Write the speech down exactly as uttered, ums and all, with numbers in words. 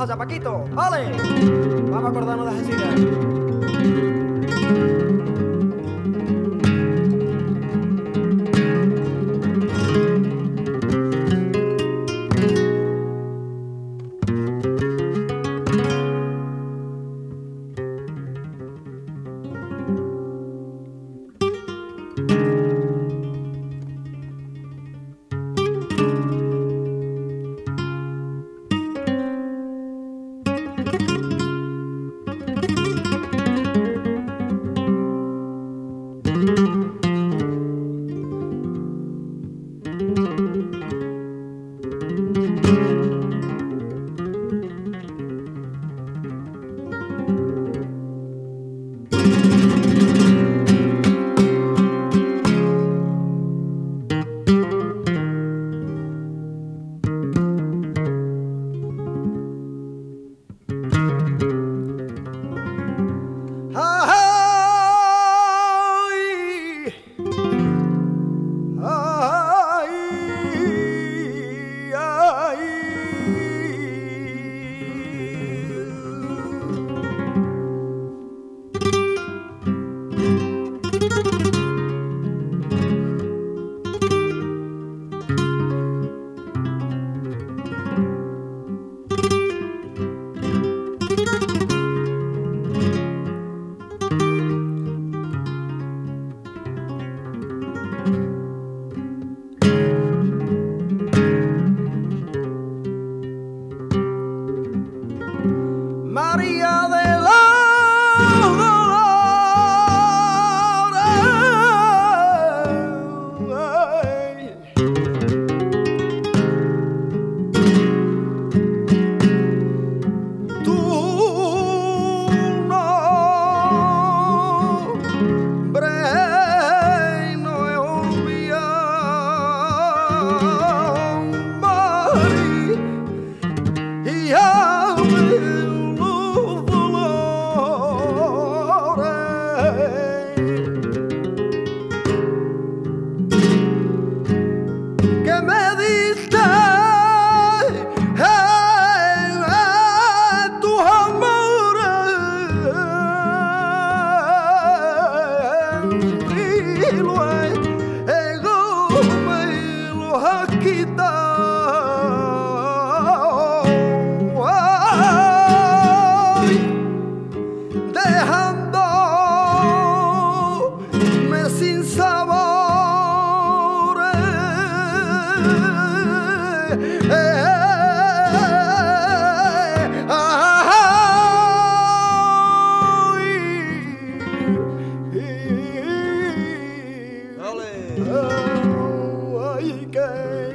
vamos allá, Paquito. ¡Vale! Vamos a acordarnos de Algeciras. María de la Dolores, tu nombre no he olvidado, María, y que me diste eh, tus amores y luego me los has quitado, ay, dejándome sin sabor. Eh, ay, ay, ay,